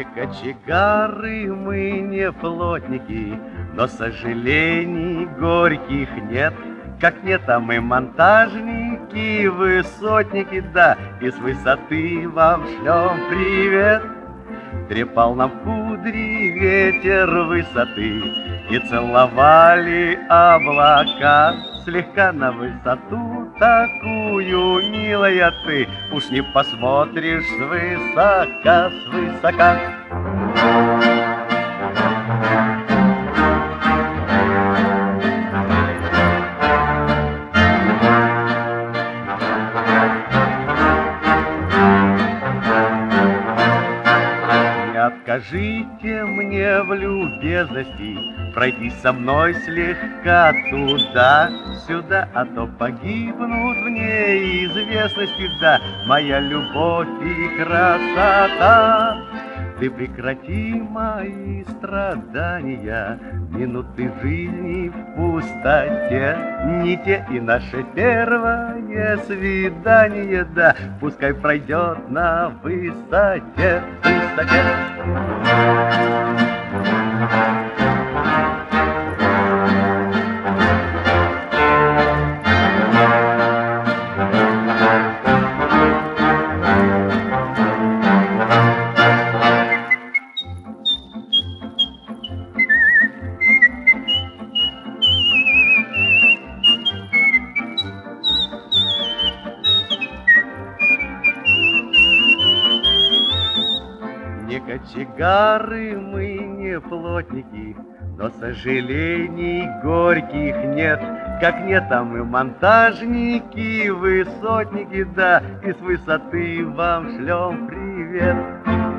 Кочегары мы не плотники, но сожалений горьких нет. Как нет, а мы монтажники, высотники, да, и с высоты вам шлем привет. Трепал нам кудри ветер высоты, и целовали облака. Слегка на высоту такую, милая ты, уж не посмотришь свысока, свысока. Откажите мне в любезности пройти со мной слегка туда-сюда, а то погибнут в неизвестности, да, моя любовь и красота. Ты прекрати мои страдания, минуты жизни в пустоте, не те и наше первое свидание, да, пускай пройдет на высоте, высоте. Не кочегары мы, не плотники, но сожалений горьких нет. Как нет, а мы монтажники, высотники, да, и с высоты вам шлем привет.